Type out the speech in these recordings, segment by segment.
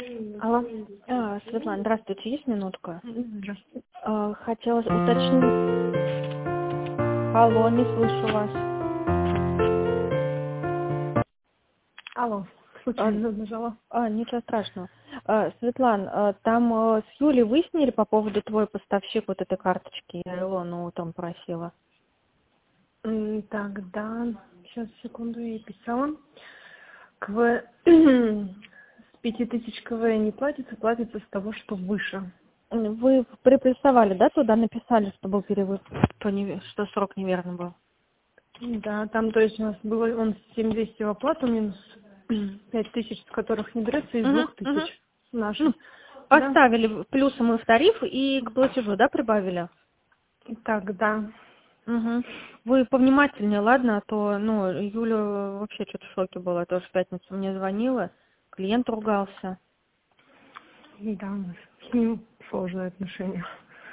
Алло. Светлана, здравствуйте, есть минутка? Здравствуйте. Хотелось уточнить. Алло, не слышу вас. Алло. Случайно нажала. Ничего страшного. Светлана, там с Юлей выяснили по поводу твой поставщик вот этой карточки? Я Илону там просила. Так, да. Сейчас, секунду, я ей писала. С 5000 КВ не платится, платится с того, что выше. Вы приплюсовали, да, туда написали, что был перевод, что срок неверный был? Да, там, то есть у нас было, он 7200 в оплату минус 5000, с которых не берется, из 2000 наших. Ну, Да? поставили плюсом и в тариф, и к платежу, да, прибавили? Так, да. Угу. Вы повнимательнее, ладно, а то, Юля вообще что-то в шоке была, тоже в пятницу мне звонила, клиент ругался. Да, у нас с ним сложные отношения.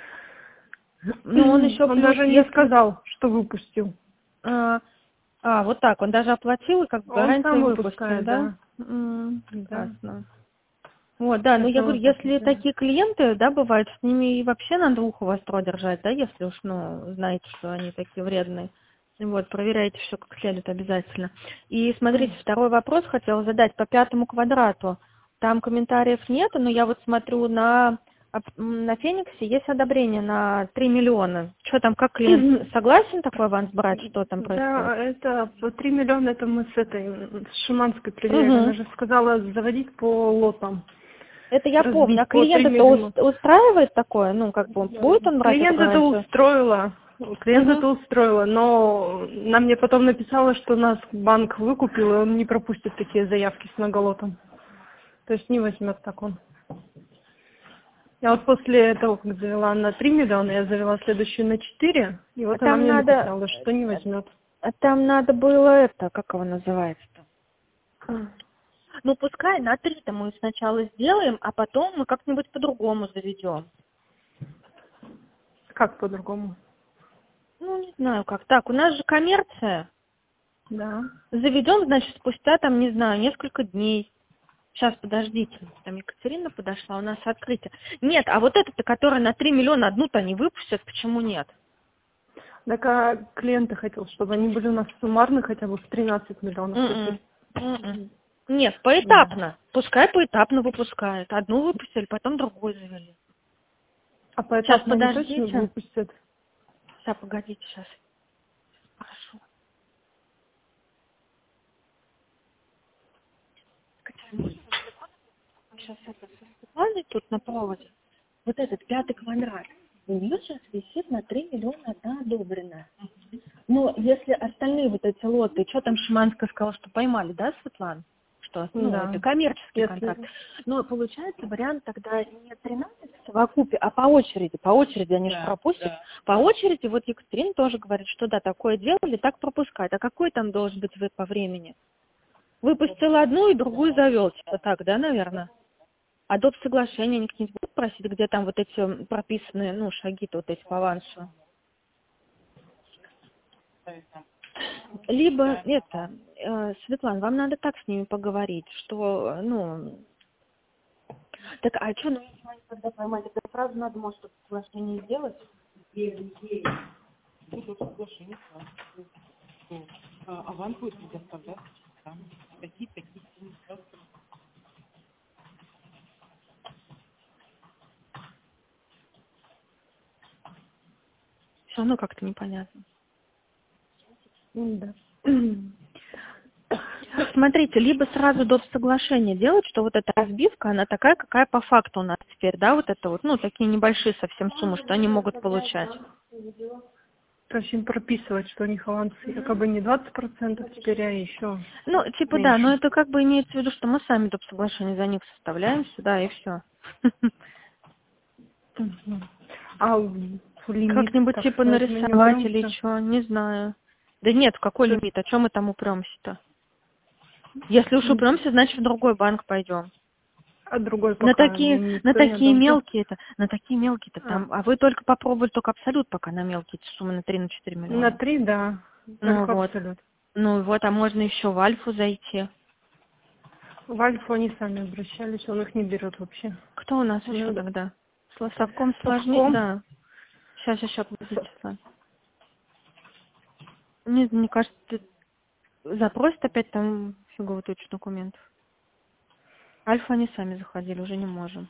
Он еще Он плюс, даже не сказал, что выпустил. Вот так, он даже оплатил и как бы Он гарантию сам выпустил, выпускает, да? да. Да. Ясно. Вот, да, я Поэтому говорю, если такие клиенты, да, бывают, с ними и вообще надо ухо востро держать, да, если уж, знаете, что они такие вредные. Вот, проверяйте все как следует обязательно. И смотрите, второй вопрос хотела задать по 5 квадрату. Там комментариев нет, но я вот смотрю на Фениксе есть одобрение на 3 миллиона. Что там, как клиент согласен такой аванс брать, что там происходит? Да, это по 3 миллиона, это мы с Шиманской проверяли. Она же сказала заводить по лотам. Это я помню. А Разбить по 3 клиент это миллиона. устраивает такое? Будет он брать эту Клиент это гарантию? устроила. Но она мне потом написала, что нас банк выкупил, и он не пропустит такие заявки с многолотом. То есть не возьмет так он. Я вот после того, как завела на 3 миллиона, я завела следующую на 4, и вот она Там мне надо, написала, что не возьмет. там надо было как его называется-то? Пускай на 3-то мы сначала сделаем, а потом мы как-нибудь по-другому заведем. Как по-другому? Не знаю как. Так, у нас же коммерция. Да. Заведем, значит, спустя там, не знаю, несколько дней. Сейчас, подождите. Там Екатерина подошла, у нас открытие. Нет, а вот эта-то, которая на 3 миллиона одну-то не выпустят, почему нет? Так, а клиенты хотел, чтобы они были у нас суммарно хотя бы в 13 миллионов. Нет, поэтапно. Пускай поэтапно выпускают. Одну выпустили, потом другую завели. А Сейчас, поэтапно они точно подождите. выпустят? Сейчас, погодите, сейчас. Хорошо. Сейчас это со Светланой тут на проводе. Вот этот 5 квадрат. У нее сейчас висит на 3 миллиона одна одобренная. Но если остальные вот эти лоты, что там Шиманская сказала, что поймали, да, Светлана? Что, Да. это коммерческий контракт. Но получается вариант тогда не 13 в совокупе, а по очереди. По очереди они же пропустят. Да. По очереди, вот Екатерина тоже говорит, что да, такое делали, так пропускать. А какой там должен быть по времени? Выпустил одну и другую завел, типа так, да, наверное? А доп. Соглашения они какие-нибудь будут просить, где там вот эти прописанные, шаги-то вот эти по авансу? Либо Светлана, вам надо так с ними поговорить, что, так, а что, если они когда поймали, это сразу надо, может, что-то соглашение сделать? Аванс будет предоставлять там такие суммы. Все равно как-то непонятно. Да. Смотрите, либо сразу доп. Соглашение делать, что вот эта разбивка, она такая, какая по факту у нас теперь, да, вот это вот, такие небольшие совсем суммы, что они могут получать. То есть им прописывать, что у них аванс якобы не 20% теперь, а еще Да, меньше. но это как бы имеется в виду, что мы сами доп. Соглашение за них составляем сюда, и все. А лимит Как-нибудь так типа сказать, мы не нарисовать или упремся? что, не знаю. Да нет, какой То есть лимит, о чем мы там упремся-то? Если уж упремся, значит в другой банк пойдем. а другой На пока такие, на никто не такие одобрил. мелкие-то там, а вы только попробовали только абсолют пока на мелкие суммы на 3-4 На миллиона. 3, да, Ну только вот. абсолют. А можно еще в Альфу зайти. В Альфу они сами обращались, он их не берет вообще. Кто у нас еще да. тогда? С Совком сложнее? Совком. Да. Сейчас, подождите. Мне кажется, ты запросит опять там фиговую тучу документов. Альфа они сами заходили, уже не можем.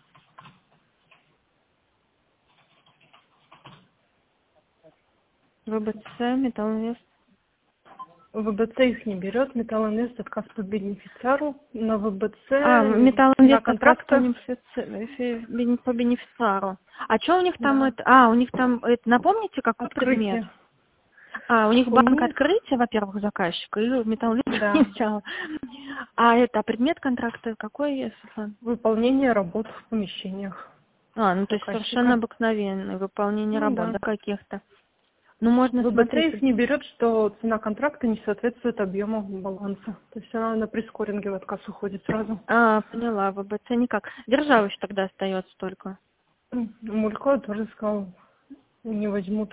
ВБЦ, Металлинвест. ВБЦ их не берет, Металлинвест отказ по бенефициару, на ВБЦ Металлинвест на отказ по бенефициару. А что у них там Да. это? У них там это, напомните, какой Открытие. предмет? У них У банк них- открытия, во-первых, заказчика, и Металлинвест Да. сначала. А предмет контракта какой, Светлана? Выполнение работ в помещениях. То есть Заказчика. совершенно обыкновенное выполнение работ, Да. да, каких-то. Можно ВБЦ смотреть. их не берет, что цена контракта не соответствует объему баланса. То есть она на прескоринге в отказ уходит сразу. Поняла, ВБЦ никак. Держава еще тогда остается только. Мулько тоже сказал, не возьмут.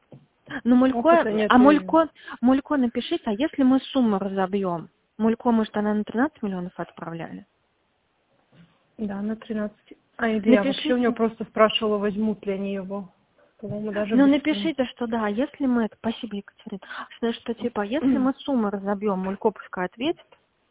Мулько напишите, а если мы сумму разобьем? Мулько, может, она на 13 миллионов отправляли? Да, на 13. Я вообще у нее просто спрашивала, возьмут ли они его. По-моему, даже напишите, что да, если мы... Спасибо, Екатерина. Что типа, если мы сумму разобьем, Мулько пускай ответит.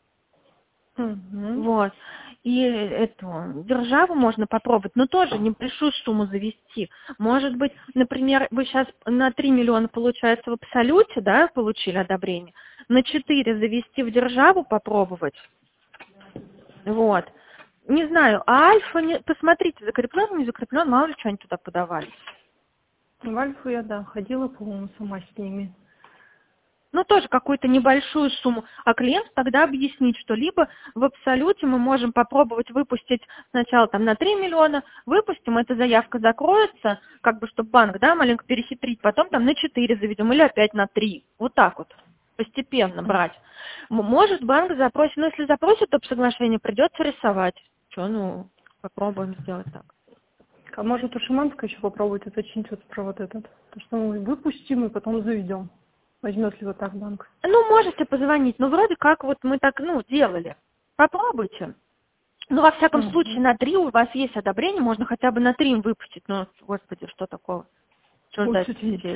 Вот. И эту державу можно попробовать, но тоже небольшую сумму завести. Может быть, например, вы сейчас на 3 миллиона, получается, в абсолюте, да, получили одобрение, на 4 завести в державу попробовать. Вот. Не знаю, Альфа, посмотрите, закреплен, не закреплен, мало ли что они туда подавали. В Альфу я, ходила, по-моему, сама с ними. Тоже какую-то небольшую сумму. А клиент тогда объяснит, что либо в абсолюте мы можем попробовать выпустить сначала там на 3 миллиона, выпустим, эта заявка закроется, чтобы банк, маленько перехитрить, потом там на 4 заведем или опять на 3. Вот так вот, постепенно брать. Может банк запросит, если запросит об соглашении, придется рисовать. Попробуем сделать так. А может у Шиманска еще попробовать уточнить про вот этот? То, что мы выпустим и потом заведем. Возьмет ли вот так банк? Можете позвонить, вроде как мы так, делали. Попробуйте. Во всяком случае, на 3 у вас есть одобрение, можно хотя бы на 3 им выпустить. Господи, что такого? Что ждать сидеть?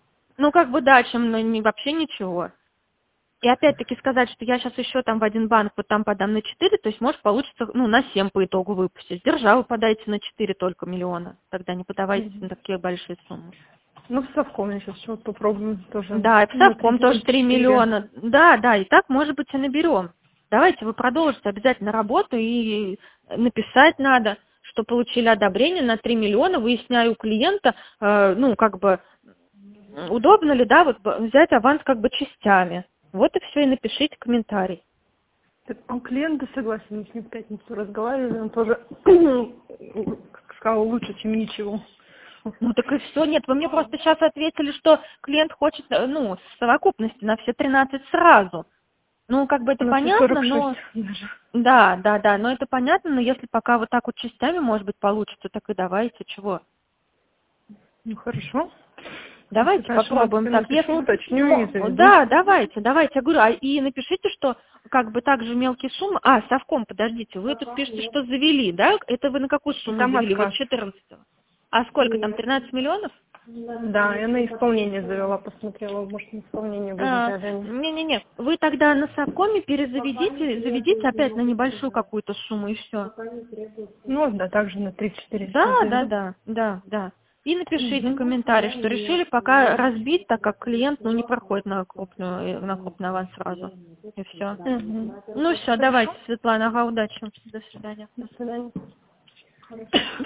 Чем вообще ничего. И опять-таки сказать, что я сейчас еще там в один банк там подам на 4, то есть, может, получится, на 7 по итогу выпустить. Державу подайте на 4 только миллиона. Тогда не подавайте на такие большие суммы. В Совком я сейчас что-то попробуем тоже. Да, и в Совком тоже 3 миллиона. Да, и так, может быть, и наберем. Давайте вы продолжите обязательно работу, и написать надо, что получили одобрение на 3 миллиона, выясняю у клиента, удобно ли, взять аванс частями. Вот и все, и напишите комментарий. У клиента согласен, мы с ним в пятницу разговаривали, он тоже сказал лучше, чем ничего. Так и все, нет, вы мне просто сейчас ответили, что клиент хочет, с совокупности на все 13 сразу. Это понятно, но... Даже. Да, но это понятно, но если пока вот так вот частями, может быть, получится, так и давайте, чего? Хорошо. Давайте попробуем так. Уточню и заведу. Да, давайте, я говорю, и напишите, что также мелкие суммы. Совком, подождите, вы тут пишете, что завели, да? Это вы на какую сумму там завели? отказ. 14-го. А сколько там, 13 миллионов? Да, я на исполнение завела, посмотрела, может, на исполнение будет. Не. Вы тогда на Совкоме заведите опять на небольшую какую-то сумму и все. Да, также на 3-4. Да. И напишите в комментарии, что решили пока разбить, так как клиент не проходит на крупный аванс сразу. И все. Все, давайте, Светлана, удачи. До свидания. До свидания.